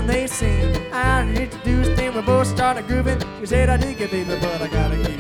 and they sing. I introduced them, we both started grooving. We said I dig it, baby, but I gotta get